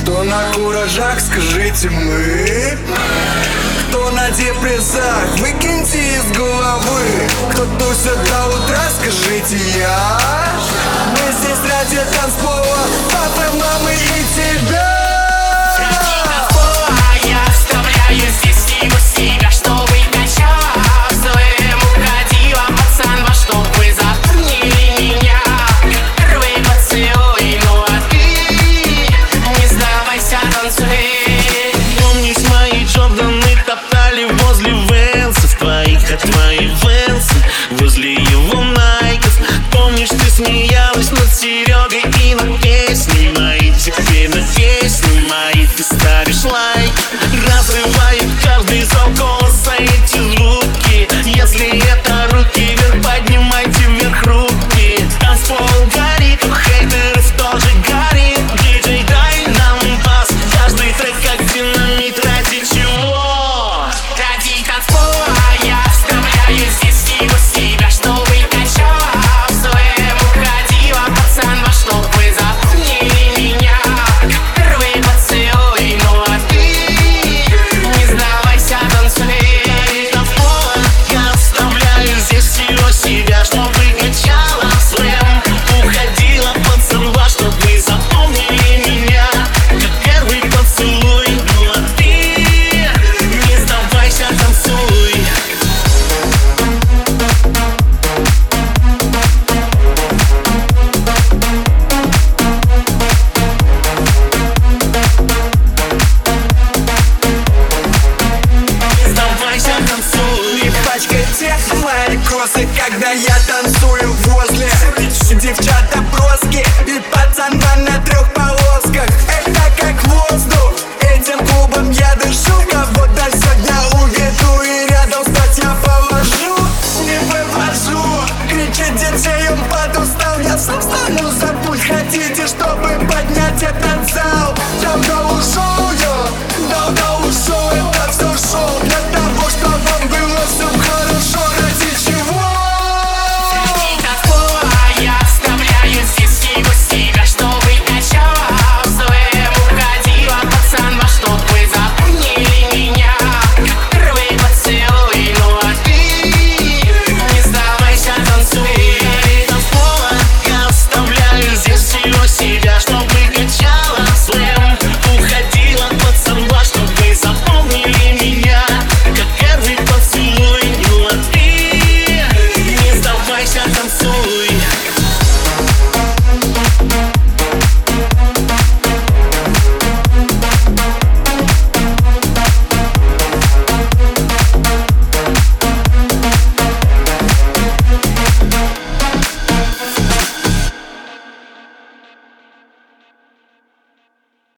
Кто на куражах, скажите мы. Кто на депрессах, выкиньте из головы. Кто тусит до утра, скажите я. Мы здесь ради танцпола, папы, мамы и тебя. Возле Венсов твоих, а твои Венсы возле его Найков. Помнишь, ты смеялась над Серегой и над песни мои. Теперь на песни мои ты ставишь лайк. Разрывает каждый зал голоса эти звуки. Если это руки вверх, поднимайте вверх руки. Танцпол горит, у хейтеров тоже горит. Диджей, дай нам бас, каждый трек как динамит. Ради чего? Мои кроссы, когда я танцую возле девчата броски и пацана на трех полосках. Это как воздух, этим клубом я дышу. Кого-то сегодня уведу и рядом стать я положу. Не вывожу, кричит детей, он подустал. Я сам стану за пульт, хотите, чтобы поднять этот зал?